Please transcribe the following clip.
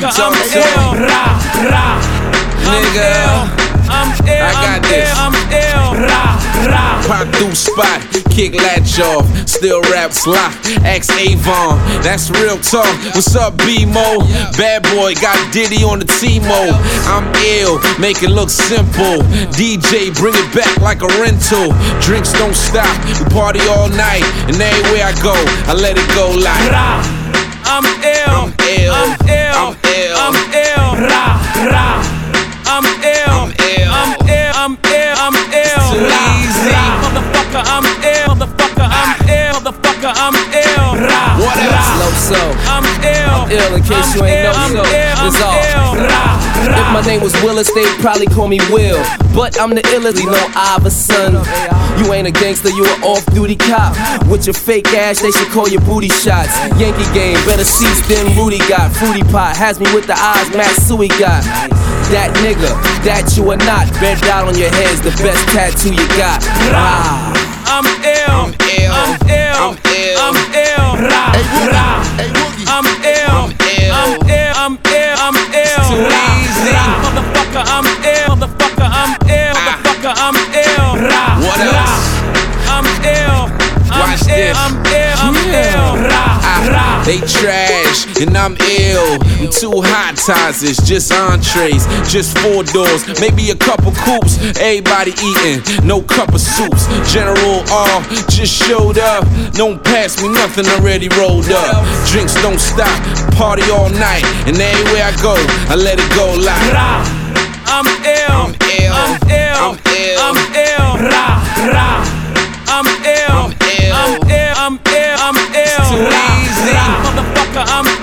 I'm ill. Nigga, I got this. Pop through spot, kick latch off, still raps lock, ask Avon, that's real talk. What's up, B-Mo? Bad boy, got Diddy on the T-Mo. I'm ill, make it look simple. DJ, bring it back like a rental. Drinks don't stop, we party all night, and everywhere I go, I let it go like I'm ill, I'm ill, I'm ill, I'm ill, I'm ill, I'm ill, I'm ill, I'm ill, I'm ill, I'm ill. It's too easy. Motherfucker, I'm ill. Motherfucker, I'm ill. Motherfucker, I'm ill. What else? So I'm ill. I'm ill in case you ain't know. So it's all. If my name was Willis, they'd probably call me Will. But I'm the illest, you know, Iverson. You ain't a gangster, you an off-duty cop. With your fake ass, they should call you booty shots. Yankee game, better seats than Rudy got. Fruity Pot has me with the eyes Matsui got. That nigga, that you are not. Bent out on your head's the best tattoo you got. I'm ill, I'm ill, I'm ill, I'm ill, I'm ill. I'm ill, I'm ill, I'm ill, I'm ill, I'm ill. It's too easy. Motherfucker, I'm ill. Motherfucker, I'm ill. Motherfucker, I'm ill. What else? I'm ill. Watch this. I'm ill. I'm ill. They trash and I'm ill. I'm two hot tazes, just entrees, just 4 doors, maybe a couple coupes. Everybody eating, no cup of soups. General R just showed up. Don't pass me nothing, already rolled up. Drinks don't stop, party all night, and everywhere I go, I let it go like I'm ill, I'm ill, I'm ill, I'm ill, I'm ill, I'm ill, I'm ill, I'm ill, I'm ill, I'm ill. It's too easy. Motherfucker, I'm